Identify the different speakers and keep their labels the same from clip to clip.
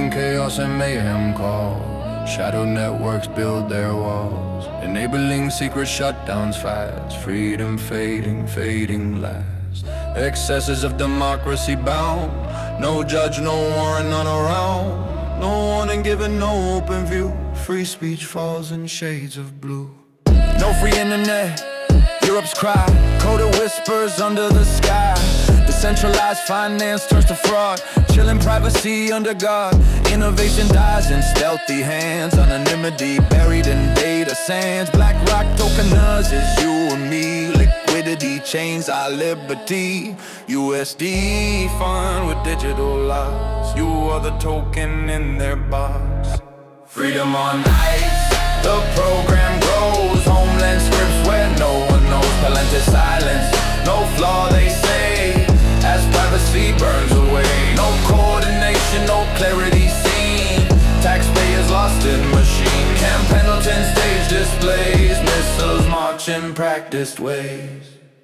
Speaker 1: when chaos and mayhem call. Shadow networks build their walls, enabling secret shutdowns fast. Freedom fading, fading last. Excesses of democracy bound. No judge, no warrant, none around. No warning given, no open view. Free speech falls in shades of blue. No free internet, Europe's cry. Coded whispers under the sky. Decentralized finance turns to fraud. Chilling privacy under God. Innovation dies in stealthy hands. Anonymity buried in data sands. BlackRock tokenizes you and me. Liquidity chains our liberty. USD fund with digital locks. You are the token in their box. Freedom on ice. The program grows. Homeland scripts where no one knows. Palantir silence. No flaw they say. As privacy burns away. No coordination, no clarity seen. Taxpayers lost in machine. Camp Pendleton stage displays. Missiles march in practiced ways.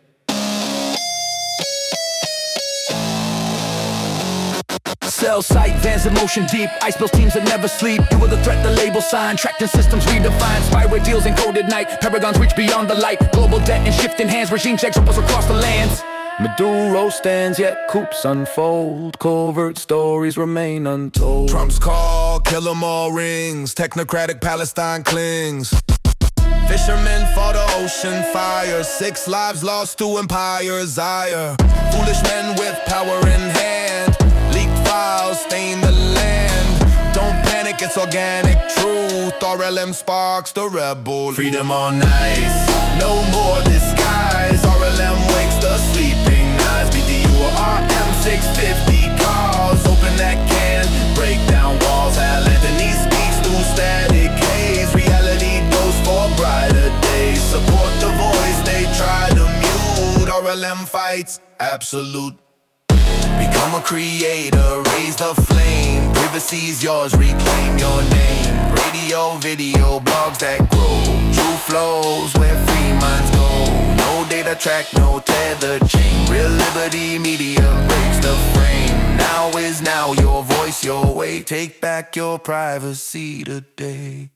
Speaker 1: Cell site, vans in motion deep. Ice bills teams that never sleep. You are the threat, the label sign. Tracking systems redefined. Spyware deals encoded night. Paragons reach beyond the light. Global debt in shifting hands. Regime checks ripples across the lands. Maduro stands, yet coups unfold. Covert stories remain untold.
Speaker 2: Trump's call, kill 'em all rings. Technocratic Palestine clings. Fishermen fought the ocean fire. 6 lives lost to empire's ire. Foolish men with power in hand. Leaked files stain the land. Don't panic, it's organic truth. RLM sparks the rebel. Freedom on ice. No more disguise. RLM wakes the sleeping eyes. BDU or RM 650 calls. Open that can, break down walls. Al Anthony speaks through static haze. Reality goes for brighter days. Support the voice they try to mute. RLM fights absolute. Become a creator, raise the flame. Privacy's yours, reclaim your name. Radio, video, blogs that grow. True flows where free minds go. No data track, no tether chain. Real liberty media breaks the frame. Now is now, your voice, your way. Take back your privacy today.